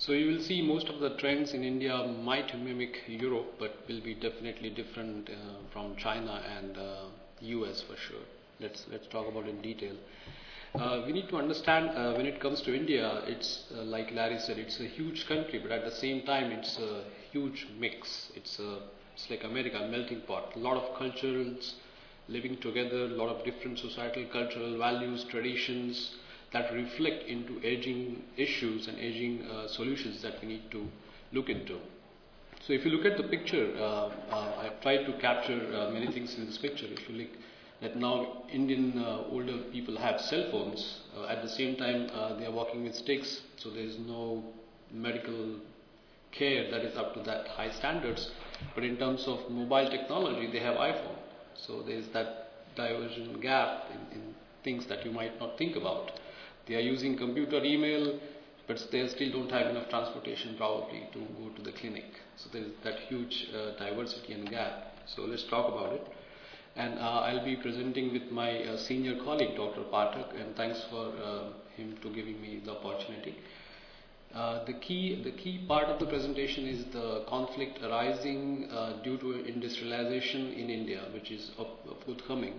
So you will see most of the trends in India might mimic Europe, but will be definitely different from China and US for sure. Let's talk about it in detail. We need to understand when it comes to India, it's like Larry said, it's a huge country, but at the same time, it's a huge mix. It's like America, a melting pot. A lot of cultures living together, a lot of different societal, cultural values, traditions that reflect into aging issues and aging solutions that we need to look into. So if you look at the picture, I've tried to capture many things in this picture. If you look that now Indian older people have cell phones, at the same time they are walking with sticks, so there is no medical care that is up to that high standards. But in terms of mobile technology, they have iPhone. So there is that diversion gap in things that you might not think about. They are using computer, email, but they still don't have enough transportation probably to go to the clinic. So there is that huge diversity and gap. So let's talk about it. And I'll be presenting with my senior colleague, Dr. Pathak, and thanks for him to giving me the opportunity. The key part of the presentation is the conflict arising due to industrialization in India, which is forthcoming.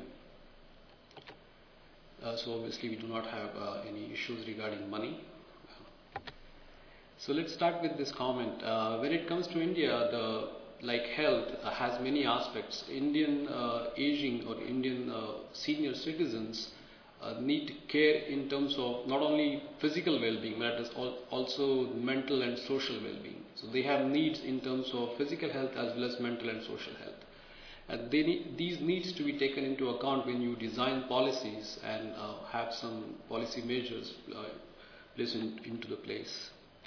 So obviously we do not have any issues regarding money. So let's start with this comment. When it comes to India, like health has many aspects. Indian aging or Indian senior citizens need care in terms of not only physical well-being, but also mental and social well-being. So they have needs in terms of physical health as well as mental and social health. And these needs to be taken into account when you design policies and have some policy measures placed into the place.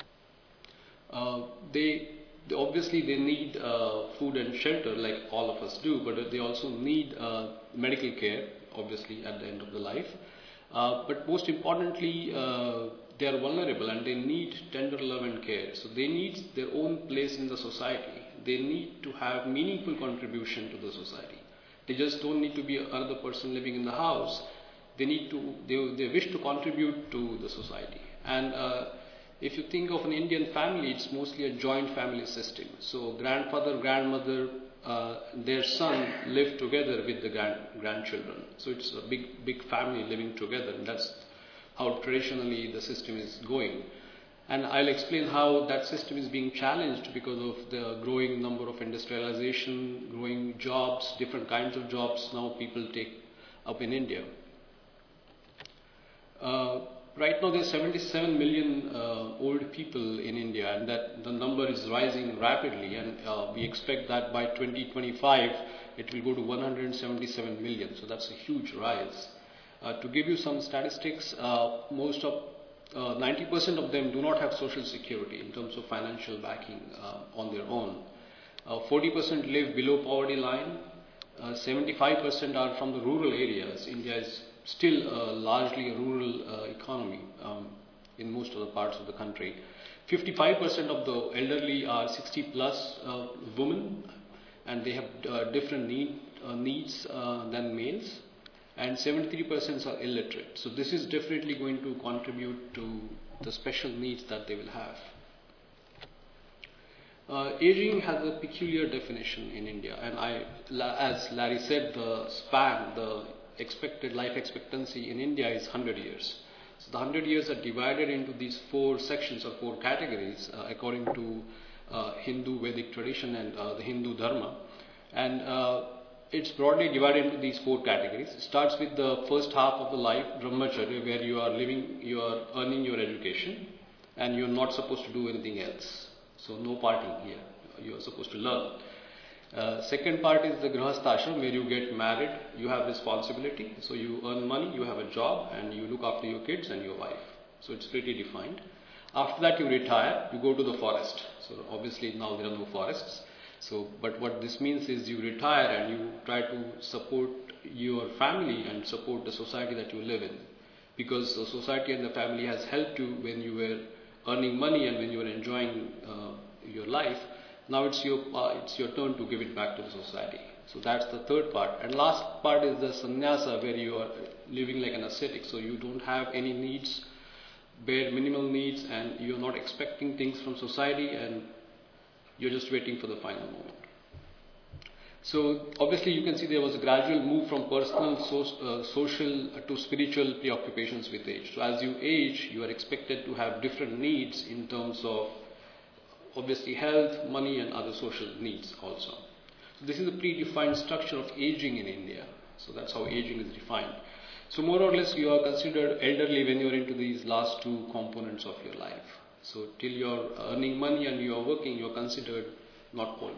Obviously they need food and shelter like all of us do, but they also need medical care, obviously at the end of the life. But most importantly, they are vulnerable and they need tender love and care. So they need their own place in the society. They need to have meaningful contribution to the society. They just don't need to be another person living in the house. They wish to contribute to the society. And if you think of an Indian family, it's mostly a joint family system. So grandfather, grandmother, their son live together with the grandchildren. So it's a big family living together, and that's how traditionally the system is going. And I'll explain how that system is being challenged because of the growing number of industrialization, growing jobs, different kinds of jobs now people take up in India. Right now there's 77 million old people in India, and that the number is rising rapidly, and we expect that by 2025 it will go to 177 million. So that's a huge rise. To give you some statistics, 90% of them do not have social security in terms of financial backing on their own. 40% live below poverty line. 75% are from the rural areas. India is still largely a rural economy in most of the parts of the country. 55% of the elderly are 60 plus women, and they have different needs than males. And 73% are illiterate. So this is definitely going to contribute to the special needs that they will have. Aging has a peculiar definition in India, and as Larry said, the expected life expectancy in India is 100 years. So the 100 years are divided into these 4 sections or 4 categories according to Hindu Vedic tradition and the Hindu Dharma. And it's broadly divided into these 4 categories. It starts with the first half of the life, brahmacharya, where you are earning your education, and you're not supposed to do anything else. So no partying here. You are supposed to learn. Second part is the grihasthashram, where you get married, you have responsibility, so you earn money, you have a job, and you look after your kids and your wife. So it's pretty defined. After that you retire, you go to the forest. So obviously now there are no forests. So, but what this means is you retire and you try to support your family and support the society that you live in. Because the society and the family has helped you when you were earning money and when you were enjoying your life. Now it's your turn to give it back to the society. So that's the third part. And last part is the sannyasa, where you are living like an ascetic. So you don't have any needs bare minimal needs, and you're not expecting things from society, and you're just waiting for the final moment. So obviously you can see there was a gradual move from personal, social to spiritual preoccupations with age. So as you age, you are expected to have different needs in terms of obviously health, money, and other social needs also. So this is a predefined structure of aging in India. So that's how aging is defined. So more or less you are considered elderly when you are into these last two components of your life. So till you are earning money and you are working, you are considered not old.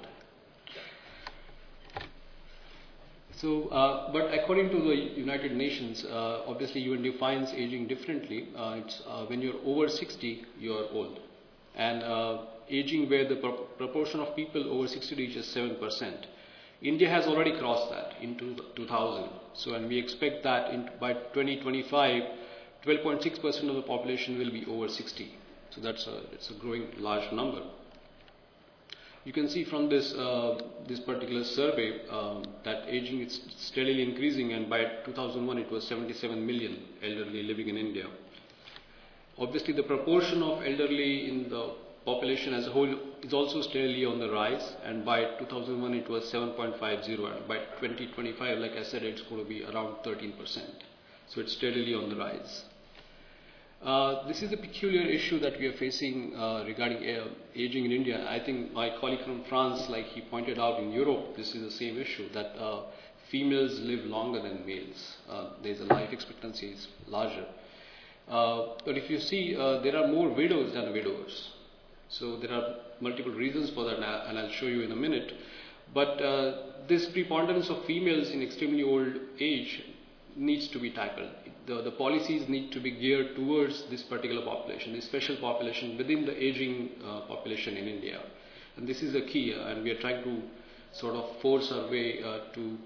So, but according to the United Nations, obviously UN defines aging differently. It's when you're over 60, you're old. And aging where the proportion of people over 60 reaches 7%. India has already crossed that in 2000. So, and we expect that by 2025, 12.6% of the population will be over 60. So it's a growing large number. You can see from this particular survey that aging is steadily increasing, and by 2001 it was 77 million elderly living in India. Obviously the proportion of elderly in the population as a whole is also steadily on the rise, and by 2001 it was 7.50, and by 2025, like I said, it's going to be around 13%. So it's steadily on the rise. This is a peculiar issue that we are facing regarding aging in India. I think my colleague from France, like he pointed out, in Europe, this is the same issue, that females live longer than males. There's a life expectancy is larger. But if you see, there are more widows than widowers. So there are multiple reasons for that, and I'll show you in a minute. But this preponderance of females in extremely old age needs to be tackled. The policies need to be geared towards this particular population, this special population within the aging population in India. And this is the key, and we are trying to sort of force our way to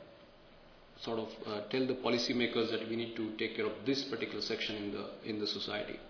tell the policymakers that we need to take care of this particular section in the society.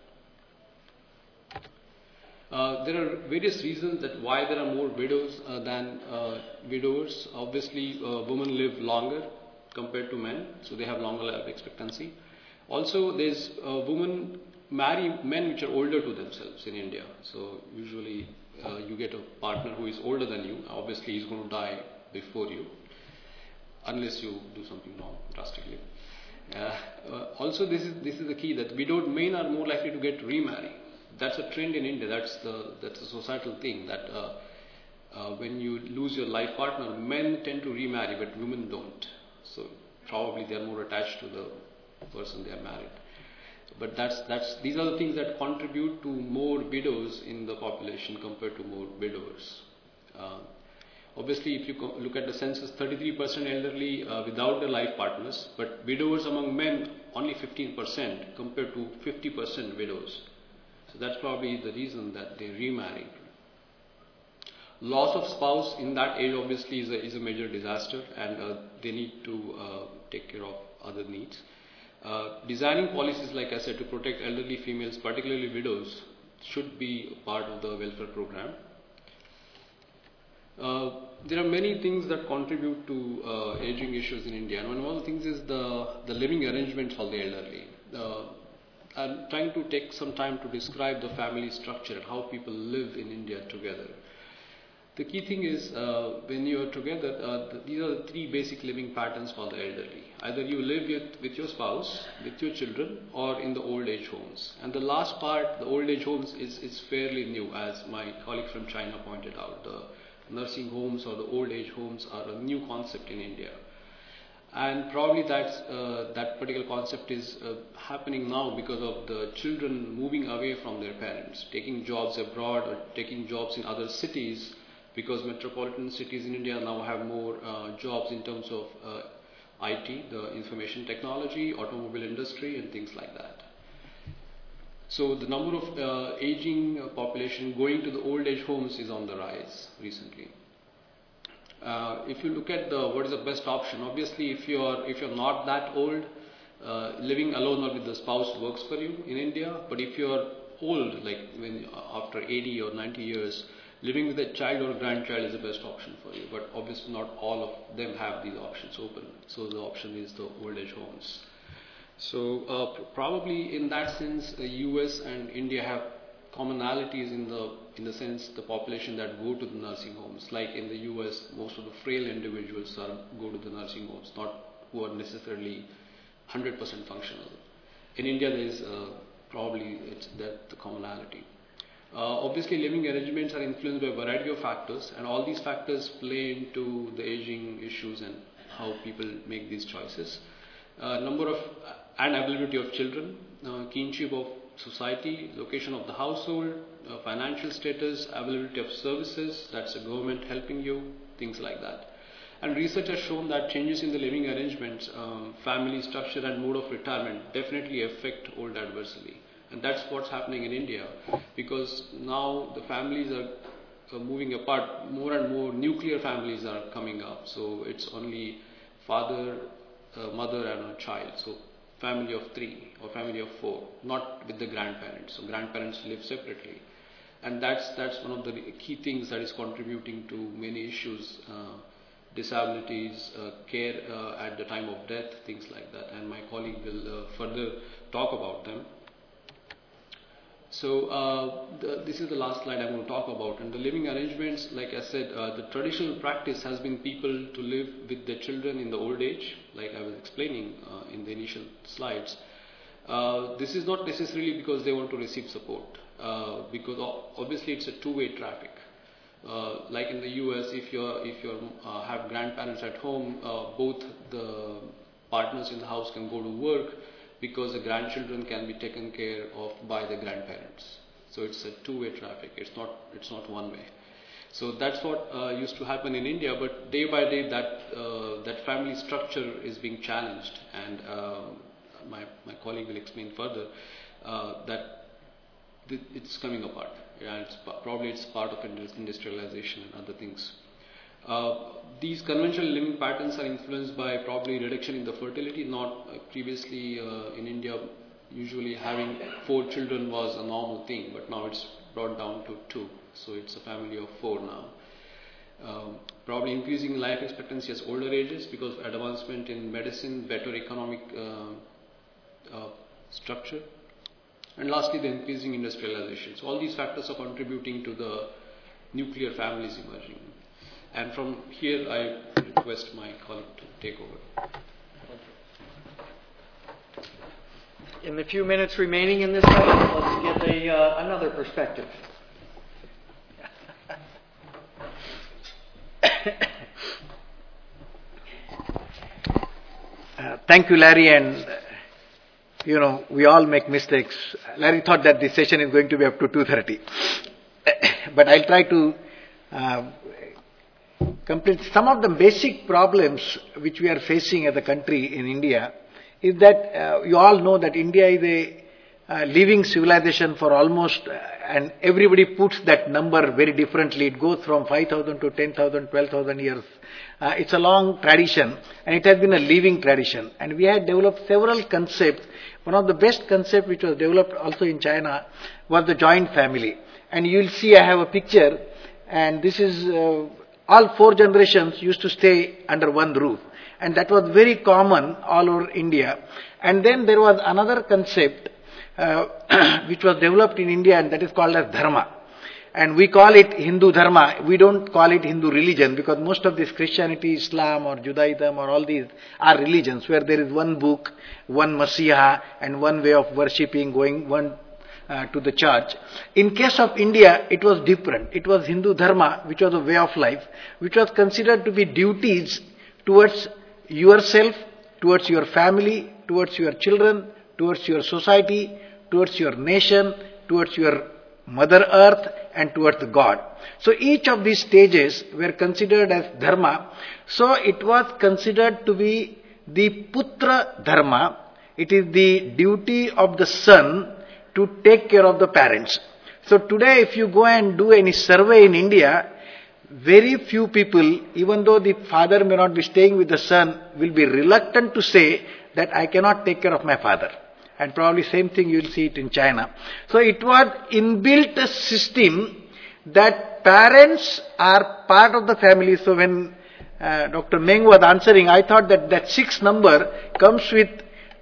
There are various reasons that why there are more widows than widowers. Obviously, women live longer compared to men, so they have longer life expectancy. Also, there's women marry men which are older to themselves in India. So usually you get a partner who is older than you. Obviously, he's going to die before you, unless you do something wrong drastically. Also, this is the key, that widowed men are more likely to get remarried. That's a trend in India. That's a societal thing, that when you lose your life partner, men tend to remarry, but women don't. So probably they are more attached to the person they are married. But these are the things that contribute to more widows in the population compared to more widowers. Obviously, if you look at the census, 33% elderly without their life partners, but widowers among men only 15% compared to 50% widows. So that's probably the reason that they remarry. Loss of spouse in that age obviously is a major disaster, and they need to take care of other needs. Designing policies, like I said, to protect elderly females, particularly widows, should be part of the welfare program. There are many things that contribute to aging issues in India, and one of the things is the living arrangements for the elderly. I'm trying to take some time to describe the family structure and how people live in India together. The key thing is when you are together, these are the three basic living patterns for the elderly. Either you live with your spouse, with your children, or in the old age homes. And the last part, the old age homes, is fairly new, as my colleague from China pointed out. The nursing homes or the old age homes are a new concept in India. And probably that particular concept is happening now because of the children moving away from their parents, taking jobs abroad or taking jobs in other cities, because metropolitan cities in India now have more jobs in terms of IT, the information technology, automobile industry, and things like that. So the number of aging population going to the old age homes is on the rise recently. If you look at what is the best option, obviously if you're not that old, living alone or with the spouse works for you in India. But if you're old, like after 80 or 90 years, living with a child or a grandchild is the best option for you. But obviously not all of them have these options open. So the option is the old age homes. So probably in that sense, US and India have commonalities in the sense the population that go to the nursing homes. Like in the US, most of the frail individuals go to the nursing homes, not who are necessarily 100% functional. In India, there is probably it's that the commonality. Obviously, living arrangements are influenced by a variety of factors, and all these factors play into the aging issues and how people make these choices. Number of and availability of children, kinship of society, location of the household, financial status, availability of services, that's the government helping you, things like that. And research has shown that changes in the living arrangements, family structure and mode of retirement definitely affect old adversely. And that's what's happening in India, because now the families are moving apart, more and more nuclear families are coming up. So it's only father, mother and a child. So family of 3 or family of 4, not with the grandparents. So grandparents live separately. And that's one of the key things that is contributing to many issues, disabilities, care at the time of death, things like that. And my colleague will further talk about them. So this is the last slide I'm going to talk about. And the living arrangements, like I said, the traditional practice has been people to live with their children in the old age, like I was explaining in the initial slides. This is not necessarily because they want to receive support, because obviously it's a two-way traffic. Like in the US, if you have grandparents at home, both the partners in the house can go to work, because the grandchildren can be taken care of by the grandparents. So it's a two-way traffic. It's not one way. So that's what used to happen in India. But day by day, that family structure is being challenged, and my colleague will explain further that it's coming apart. Yeah, probably it's part of industrialization and other things. These conventional living patterns are influenced by probably reduction in the fertility. Not previously in India, usually having 4 children was a normal thing, but now it's brought down to 2. So it's a family of 4 now. Probably increasing life expectancy as older ages, because advancement in medicine, better economic structure, and lastly the increasing industrialization. So all these factors are contributing to the nuclear families emerging. And from here, I request my colleague to take over. In the few minutes remaining in this session, let's get another perspective. Thank you, Larry. And we all make mistakes. Larry thought that this session is going to be up to 2:30, but I'll try to complete some of the basic problems which we are facing as a country in India. Is that you all know that India is a living civilization for almost, and everybody puts that number very differently. It goes from 5,000 to 10,000, 12,000 years. It's a long tradition, and it has been a living tradition. And we had developed several concepts. One of the best concepts which was developed also in China was the joint family. And you'll see I have a picture, and this is all 4 generations used to stay under one roof. And that was very common all over India. And then there was another concept which was developed in India, and that is called as dharma. And we call it Hindu dharma. We don't call it Hindu religion, because most of this Christianity, Islam or Judaism or all these are religions where there is one book, one Messiah and one way of worshipping, going one to the church. In case of India, it was different. It was Hindu dharma, which was a way of life, which was considered to be duties towards yourself, towards your family, towards your children, towards your society, towards your nation, towards your Mother Earth, and towards God. So each of these stages were considered as dharma. So it was considered to be the putra dharma. It is the duty of the son to take care of the parents. So today, if you go and do any survey in India, very few people, even though the father may not be staying with the son, will be reluctant to say that I cannot take care of my father. And probably same thing you will see it in China. So it was inbuilt a system that parents are part of the family. So when Dr. Meng was answering, I thought that 6 number comes with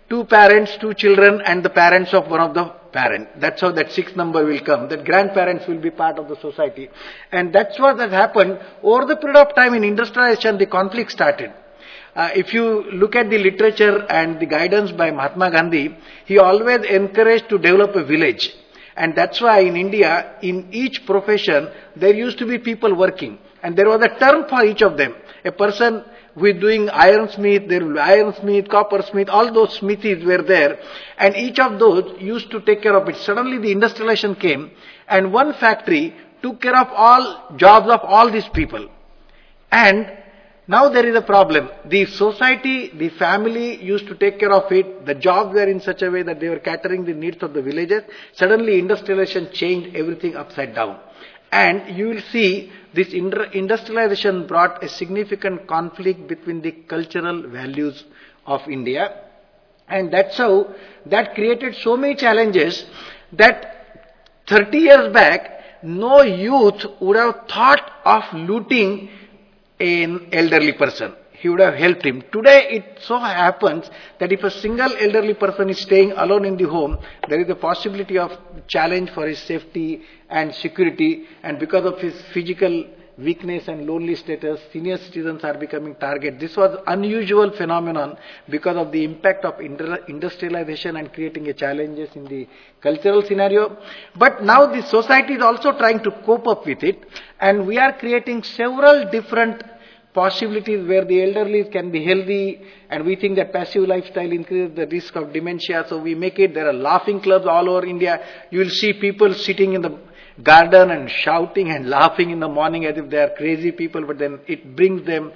two parents, two children, and the parents of one of the parent. That's how that sixth number will come. That grandparents will be part of the society. And that's what has happened. Over the period of time in industrialization, the conflict started. If you look at the literature and the guidance by Mahatma Gandhi, he always encouraged to develop a village. And that's why in India, in each profession, there used to be people working. And there was a term for each of them. A person who is doing ironsmith, there will be ironsmith, coppersmith, all those smithies were there. And each of those used to take care of it. Suddenly the industrialization came and one factory took care of all jobs of all these people. And now there is a problem. The society, the family used to take care of it. The jobs were in such a way that they were catering the needs of the villages. Suddenly industrialization changed everything upside down. And you will see this industrialization brought a significant conflict between the cultural values of India. And that's how that created so many challenges that 30 years back, no youth would have thought of looting an elderly person. He would have helped him. Today it so happens that if a single elderly person is staying alone in the home, there is a possibility of challenge for his safety and security, and because of his physical weakness and lonely status, senior citizens are becoming target. This was unusual phenomenon because of the impact of industrialization and creating a challenges in the cultural scenario. But now the society is also trying to cope up with it, and we are creating several different possibilities where the elderly can be healthy, and we think that passive lifestyle increases the risk of dementia, so we make it. There are laughing clubs all over India. You will see people sitting in the garden and shouting and laughing in the morning as if they are crazy people, but then it brings them,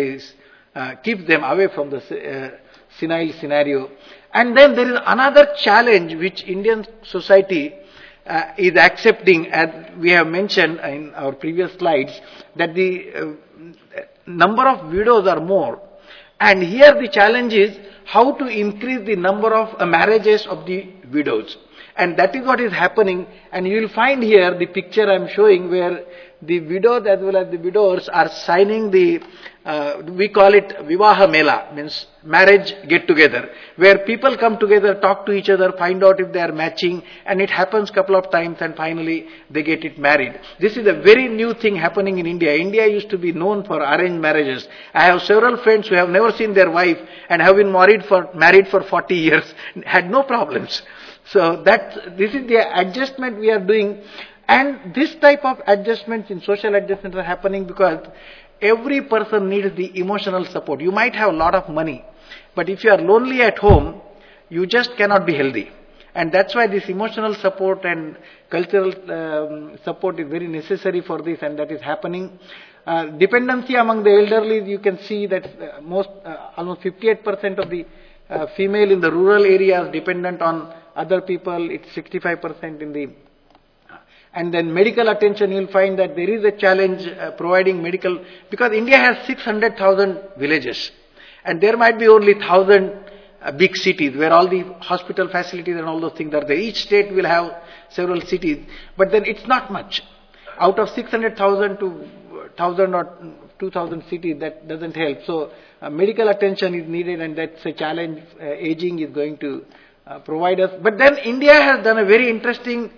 keeps them away from the senile scenario. And then there is another challenge which Indian society is accepting, as we have mentioned in our previous slides, that the number of widows are more. And here the challenge is how to increase the number of marriages of the widows. And that is what is happening. And you will find here the picture I am showing where the widows as well as the widowers are signing the, we call it Vivaha Mela, means marriage get together, where people come together, talk to each other, find out if they are matching, and it happens couple of times and finally they get it married. This is a very new thing happening in India. India used to be known for arranged marriages. I have several friends who have never seen their wife and have been married for 40 years, had no problems. So this is the adjustment we are doing. And this type of adjustments in social adjustments are happening because every person needs the emotional support. You might have a lot of money, but if you are lonely at home, you just cannot be healthy. And that's why this emotional support and cultural support is very necessary for this, and that is happening. Dependency among the elderly, you can see that almost 58% of the female in the rural areas dependent on other people. It's 65% in the... And then medical attention, you will find that there is a challenge providing medical, because India has 600,000 villages and there might be only 1,000 big cities where all the hospital facilities and all those things are there. Each state will have several cities, but then it's not much. Out of 600,000 to 1,000 or 2,000 cities, that doesn't help. So medical attention is needed, and that's a challenge aging is going to provide us. But then India has done a very interesting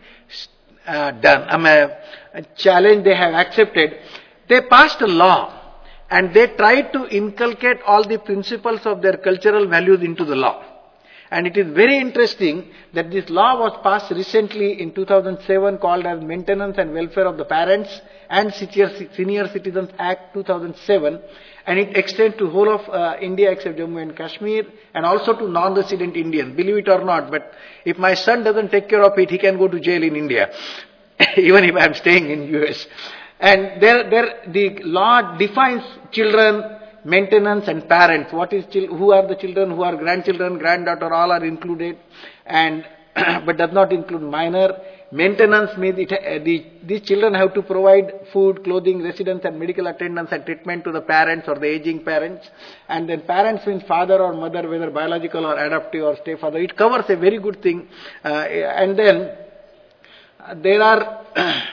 a challenge they have accepted. They passed a law and they tried to inculcate all the principles of their cultural values into the law. And it is very interesting that this law was passed recently in 2007 called as Maintenance and Welfare of the Parents and Senior Citizens Act 2007, and it extends to whole of India except Jammu and Kashmir, and also to non-resident Indians. Believe it or not, but if my son doesn't take care of it, he can go to jail in India, even if I am staying in US. And the law defines children, maintenance and parents. Who are the children, who are grandchildren, granddaughter, all are included, and but does not include minor. Maintenance means these children have to provide food, clothing, residence and medical attendance and treatment to the parents or the aging parents. And then parents means father or mother, whether biological or adoptive or stepfather. It covers a very good thing. And then there are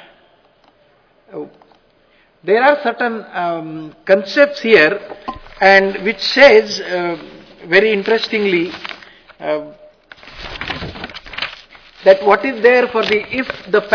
certain concepts here, and which says very interestingly uh, that what is there for if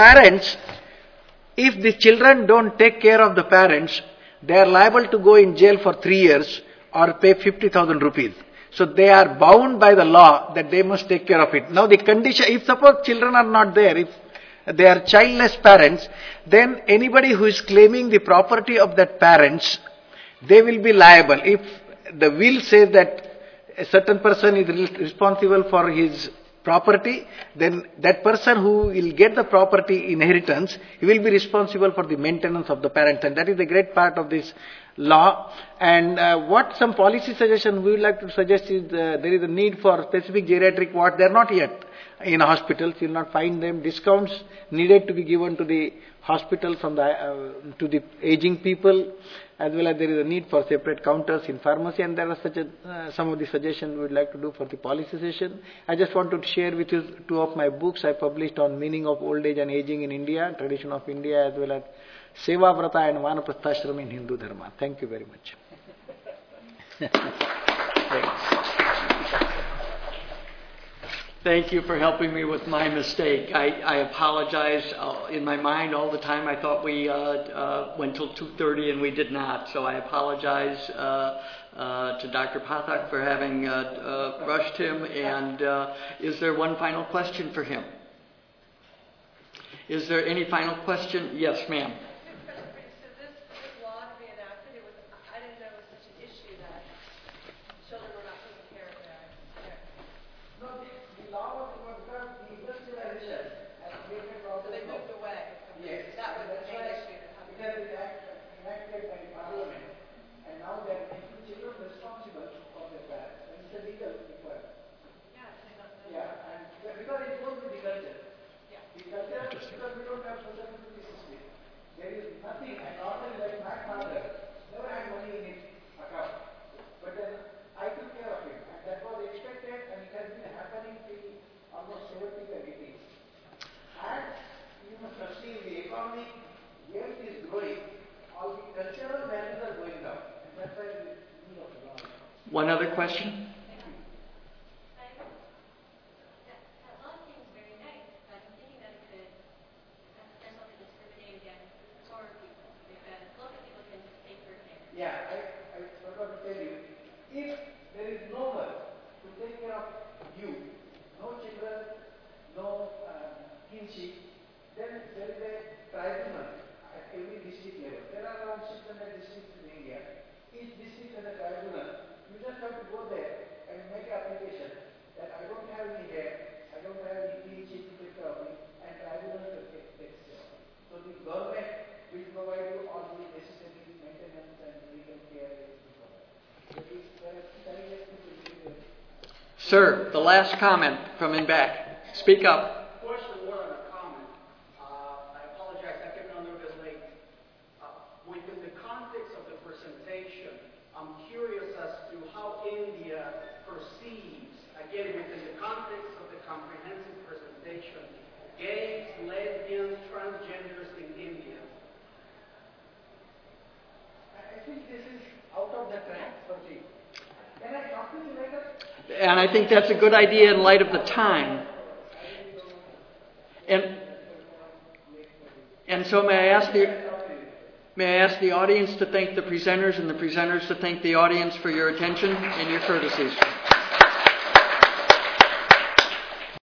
the children don't take care of the parents, they are liable to go in jail for 3 years or pay 50,000 rupees. So they are bound by the law that they must take care of it. Now the condition, if suppose children are not there, if they are childless parents, then anybody who is claiming the property of that parents, they will be liable. If the will says that a certain person is responsible for his property, then that person who will get the property inheritance, he will be responsible for the maintenance of the parents, and that is a great part of this law. And what some policy suggestion we would like to suggest is there is a need for specific geriatric wards. They are not yet in hospitals. You will not find them. Discounts needed to be given to the hospital from the to the aging people, as well as there is a need for separate counters in pharmacy, and there are some of the suggestions we would like to do for the policy session. I just wanted to share with you 2 of my books I published on meaning of old age and aging in India, tradition of India, as well as Seva Vrata and Vanaprasthashram in Hindu Dharma. Thank you very much. Thank you for helping me with my mistake. I apologize. In my mind all the time I thought we went till 2:30 and we did not. So I apologize to Dr. Pathak for having rushed him. And is there one final question for him? Is there any final question? Yes, ma'am. One other question? Sir, the last comment from in back. Speak up. Question more than a comment. I apologize, I came on a little bit late. Within the context of the presentation, I'm curious as to how India perceives, again, within the context of the comprehensive presentation, gays, lesbians, transgenders in India. I think this is out of the track for me. Can I talk to you later? And I think that's a good idea in light of the time. And so may I ask the audience to thank the presenters and the presenters to thank the audience for your attention and your courtesies.